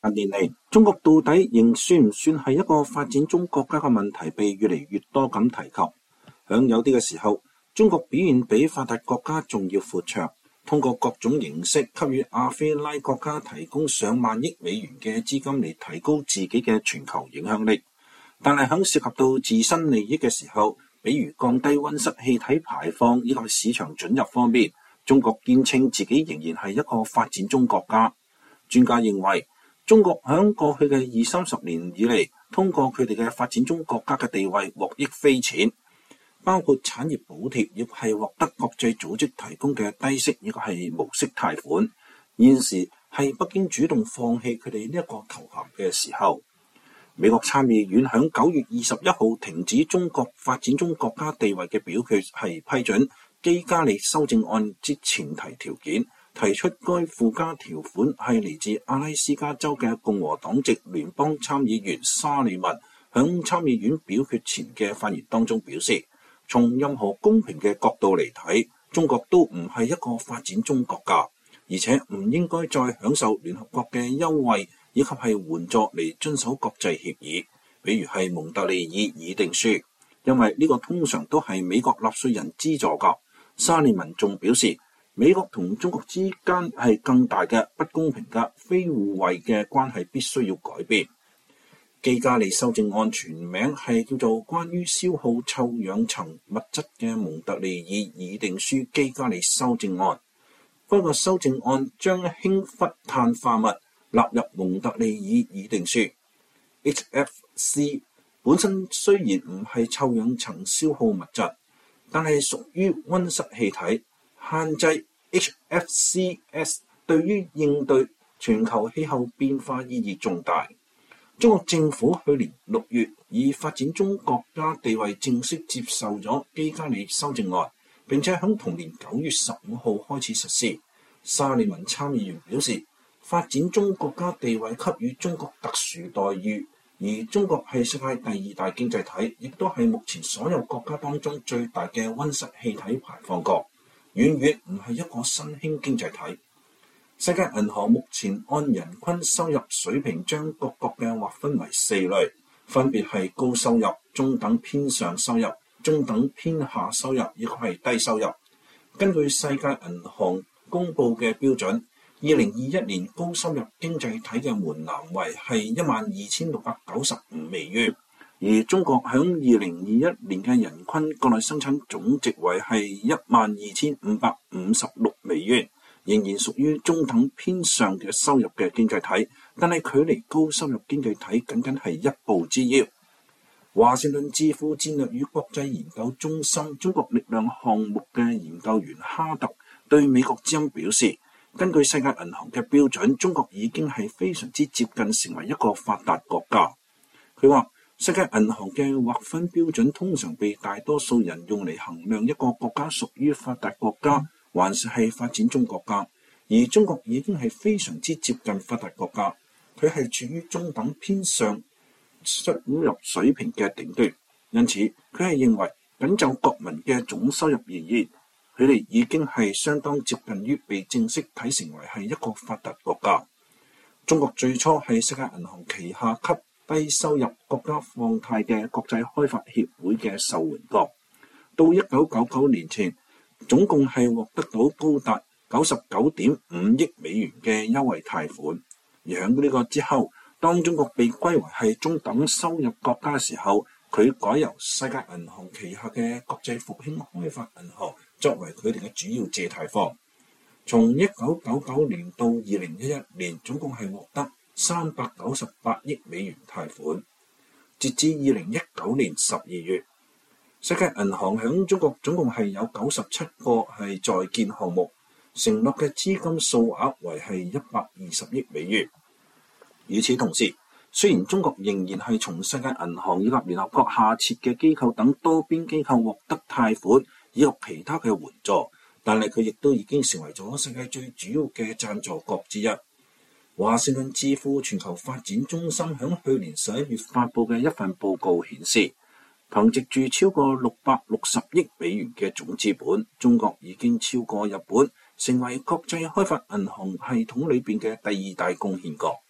近年嚟，中國到底仍算唔算係一個發展中國家嘅問題被越嚟越多咁提及。響有啲嘅時候，中國表現比發達國家仲要闊綽，通過各種形式給予亞非拉國家提供上萬億美元嘅資金嚟提高自己嘅全球影響力。但係響涉及到自身利益嘅時候，比如降低溫室氣體排放以及市場准入方面，中國堅稱自己仍然係一個發展中國家。專家認為，中國響過去嘅20-30年以嚟，通過佢哋嘅發展中國家嘅地位獲益匪淺，包括產業補貼，亦係獲得國際組織提供嘅低息，亦係無息貸款。現時係北京主動放棄佢哋呢一個頭銜嘅時候。美國參議院響9月21號停止中國發展中國家地位嘅表決，係批准基加利修正案之前提條件，提出該附加條款係嚟自阿拉斯加州嘅共和黨籍聯邦參議員沙利文響參議院表決前嘅發言當中表示，從任何公平嘅角度嚟睇，中國都唔係一個發展中國家，而且唔應該再享受聯合國嘅優惠以及係援助嚟遵守國際協議，比如係蒙特利爾議定書，因為呢個通常都係美國納稅人資助噶。沙利文仲表示，美國同中國之間係更大嘅不公平嘅非互惠嘅關係必須要改變。基加利修正案全名係叫做關於消耗臭氧層物質嘅蒙特利爾議定書基加利修正案。不過修正案將氫氟碳化物納入蒙特利爾議定書。 HFC 本身雖然唔係臭氧層消耗物質，但係屬於溫室氣體，限制 HFCs 對於應對全球氣候變化意義重大。中國政府去年6月以發展中國家地位正式接受咗基加利修正案，並且喺同年9月15號開始實施。沙利文參議員表示，發展中國家地位給予中國特殊待遇，而中國係世界第2大經濟體，亦都係目前所有國家當中最大嘅溫室氣體排放國，遠遠唔係一個新興經濟體。世界銀行目前按人均收入水平將各國嘅劃分為4類，分別係高收入、中等偏上收入、中等偏下收入，亦係低收入。根據世界銀行公布嘅標準，2021年高收入經濟體嘅門檻為係12,695美元，而中國響2021年嘅人均國內生產總值為係12,556美元。仍然屬於中等偏上嘅收入嘅經濟體，但係距離高收入經濟體僅僅係一步之遙。華盛頓智庫戰略與國際研究中心中國力量項目嘅研究員哈特對美國之音表示，根據世界銀行嘅標準，中國已經係非常之接近成為一個發達國家。佢話，世界銀行嘅劃分標準通常被大多數人用嚟衡量一個國家屬於發達國家還是係發展中國家，而中國已經係非常之接近發達國家，佢係處於中等偏上收入水平嘅頂端，因此佢係認為僅就國民嘅總收入而言，佢哋已經係相當接近於被正式睇成為係一個發達國家。中國最初係世界銀行旗下給低收入國家放貸嘅國際開發協會嘅受援國，到1999年前，總共係獲得到高達99.5億美元嘅優惠貸款，而喺呢個之後，當中國被歸為係中等收入國家嘅時候，佢改由世界銀行旗下嘅國際復興開發銀行作為佢哋嘅主要借貸方。從1999年到2011年，總共係獲得398億美元貸款。截至2019年12月，世界銀行喺中國總共係有97個係在建項目，承諾嘅資金數額為係120億美元。與此同時，雖然中國仍然係從世界銀行以及聯合國下設嘅機構等多邊機構獲得貸款以及其他嘅援助，但係佢亦都已經成為咗世界最主要嘅贊助國之一。華盛頓智庫全球發展中心喺去年11月發布嘅一份報告顯示，憑藉住超過660億美元嘅總資本，中國已經超過日本，成為國際開發銀行系統裏邊嘅第2大貢獻國。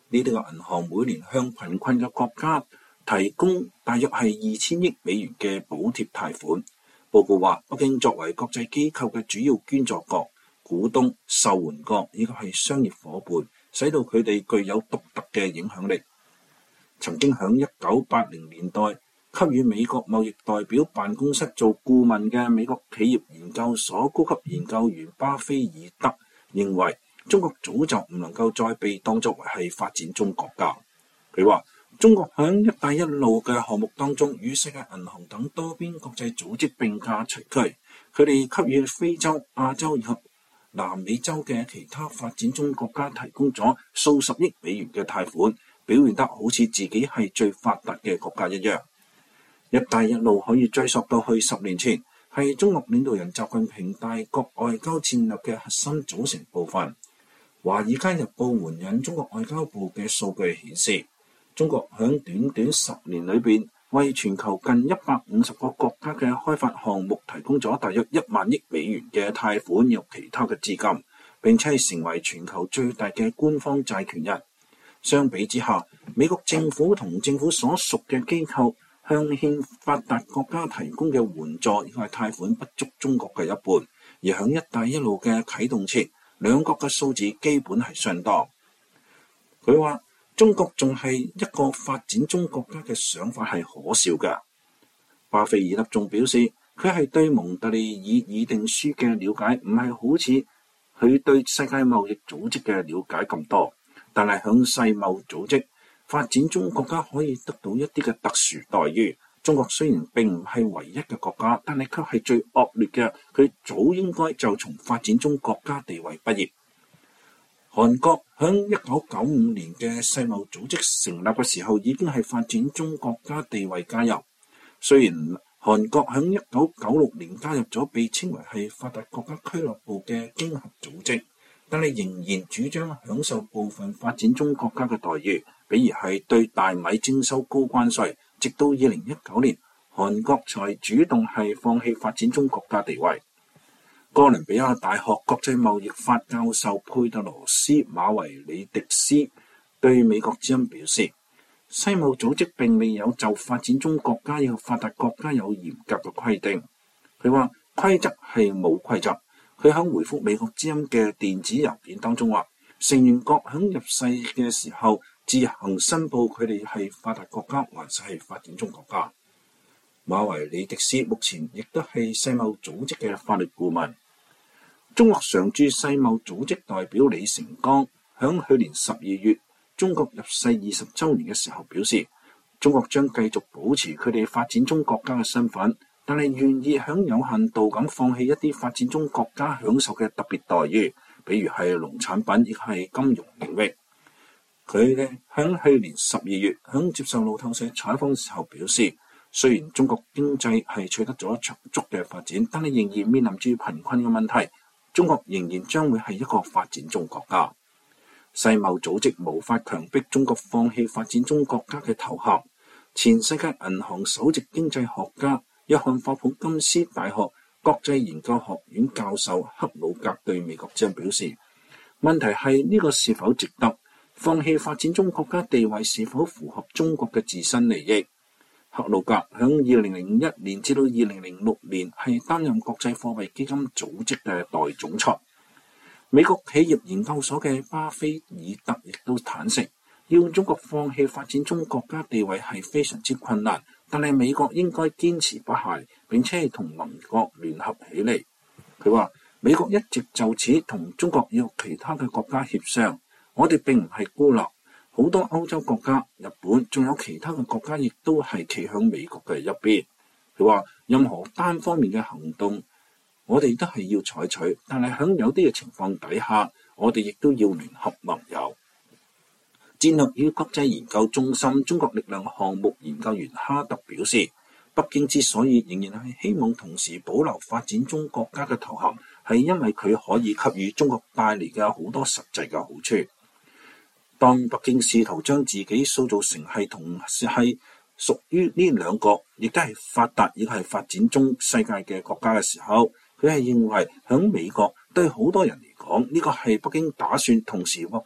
呢啲嘅銀行每年向貧困嘅國家提供大約係2000億美元嘅補貼貸款。報告話，北京作為國際機構嘅主要捐助國、股東、受援國以及係商業夥伴，使到佢哋具有獨特嘅影響力。曾經喺1980年代給予美國貿易代表辦公室做顧問嘅美國企業研究所高級研究員巴菲爾德認為，中國早就唔能夠再被當作為係發展中國家。佢話，中國喺一帶一路嘅項目當中，與世界銀行等多邊國際組織並駕齊驅，佢哋給予非洲、亞洲以及南美洲嘅其他發展中國家提供咗數十億美元嘅貸款，表現得好似自己係最發達嘅國家一樣。一帶一路可以追溯到去10年前，係中國領導人習近平大國外交戰略嘅核心組成部分。華爾街日報援引中國外交部嘅數據顯示，中國響短短10年裏邊，為全球近150個國家嘅開發項目提供咗大約1萬億美元嘅貸款及其他嘅資金，並且係成為全球最大嘅官方債權人。相比之下，美國政府同政府所屬嘅機構向欠發達國家提供嘅援助亦係貸款不足中國嘅一半，而響一帶一路嘅啟動前，兩國嘅數字基本係相當。佢話，中國仲係一個發展中國家嘅想法係可笑嘅。巴菲爾德仲表示，佢係對蒙特利爾議定書嘅了解唔係好似佢對世界貿易組織嘅了解咁多，但係響世貿組織，發展中國家可以得到一啲嘅特殊待遇。中國雖然並唔係唯一嘅國家，但係卻係最惡劣嘅。佢早應該就從發展中國家地位畢業。韓國響1995年嘅世貿組織成立嘅時候，已經係發展中國家地位加入。雖然韓國響1996年加入咗被稱為係發達國家俱樂部嘅經合組織，但係仍然主張享受部分發展中國家嘅待遇，比如係對大米徵收高關稅。直到2019年，韓國才主動係放棄發展中國家地位。哥倫比亞大學國際貿易法教授佩特羅斯馬維里迪斯對美國之音表示，世貿組織並未有就發展中國家與發達國家有嚴格嘅規定。佢話規則係冇規則。佢喺回覆美國之音嘅電子郵件當中話，成員國喺入世嘅時候自行申報佢哋係發達國家還是係發展中國家。馬維里迪斯目前亦都係世貿組織嘅法律顧問。中國常駐世貿組織代表李成剛響去年12月中國入世20週年嘅時候表示，中國將繼續保持佢哋發展中國家嘅身份，但係願意響有限度咁放棄一啲發展中國家享受嘅特別待遇，比如係農產品亦係金融領域。佢哋響去年12月響接受路透社採訪嘅時候表示，雖然中國經濟係取得咗長足嘅發展，但係仍然面臨住貧困嘅問題。中國仍然將會係一個發展中國家。世貿組織無法強迫中國放棄發展中國家嘅頭銜。前世界銀行首席經濟學家、約翰霍普金斯大學國際研究學院教授克魯格對美國之音表示，問題係呢個是否值得？放棄發展中國家地位是否符合中國嘅自身利益？克魯格響2001年至到2006年係擔任國際貨幣基金組織嘅代總裁。美國企業研究所嘅巴菲爾德亦都坦承，要中國放棄發展中國家地位係非常之困難，但係美國應該堅持不懈，並且係同盟國聯合起嚟。佢話美國一直就此同中國與其他嘅國家協商。我哋並唔係孤立，好多歐洲國家、日本仲有其他嘅國家亦都係企向美國嘅一邊。佢話任何單方面嘅行動，我哋都係要採取，但係喺有啲嘅情況底下，我哋亦都要聯合盟友。戰略與國際研究中心中國力量項目研究員哈特表示，北京之所以仍然係希望同時保留發展中國家嘅頭銜，係因為佢可以給予中國帶嚟嘅好多實際嘅好處。當北京試圖將自己塑造成係屬於呢兩個，亦都係發達亦係發展中世界嘅國家嘅時候，佢係認為響美國對好多人嚟講，呢個係北京打算同時獲得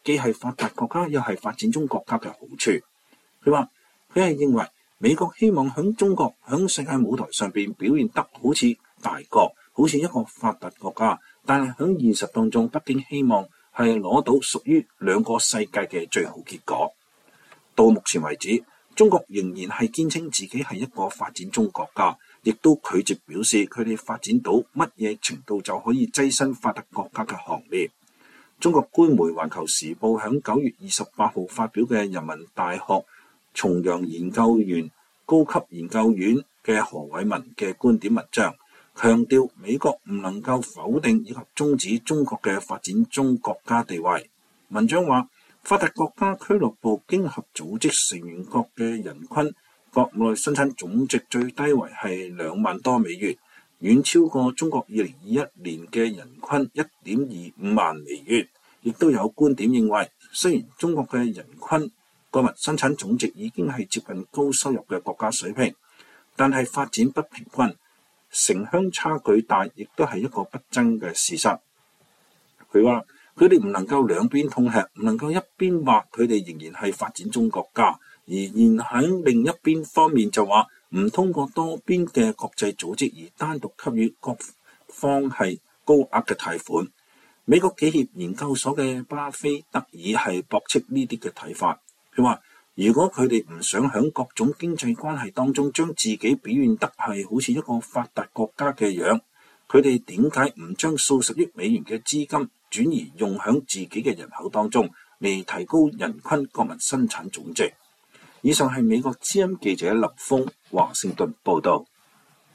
既係發達國家又係發展中國家嘅好處。佢話佢係認為美國希望響中國響世界舞台上邊表現得好似大國，好似一個發達國家，但係響現實當中，北京希望係攞到屬於兩個世界嘅最好結果。到目前為止，中國仍然係堅稱自己係一個發展中國家，亦都拒絕表示佢哋發展到乜嘢程度就可以躋身發達國家嘅行列。中國官媒《環球時報》響9月28號發表嘅人民大學重陽研究院高級研究院嘅何偉文嘅觀點文章，強調美國唔能夠否定以及終止中國嘅發展中國家地位。文章話，發達國家俱樂部經合組織成員國嘅人均國內生產總值最低為係2萬多美元，遠超過中國2021年嘅人均1.25萬美元。亦都有觀點認為，雖然中國嘅人均國民生產總值已經係接近高收入嘅國家水平，但係發展不平均，城鄉差距大，亦都係一個不爭嘅事實。佢話佢哋唔能夠兩邊通吃，唔能夠一邊話佢哋仍然係發展中國家，而喺另一邊方面就話唔通過多邊嘅國際組織而單獨給予各方係高額嘅貸款。美國企業研究所嘅巴菲特爾係駁斥呢啲嘅睇法。佢話如果佢哋唔想喺各種經濟關係當中將自己表現得係好似一個發達國家嘅樣，佢哋點解唔將數十億美元嘅資金轉移用喺自己嘅人口當中，嚟提高人均國民生產總值？以上係美國之音記者林峰華盛頓報道。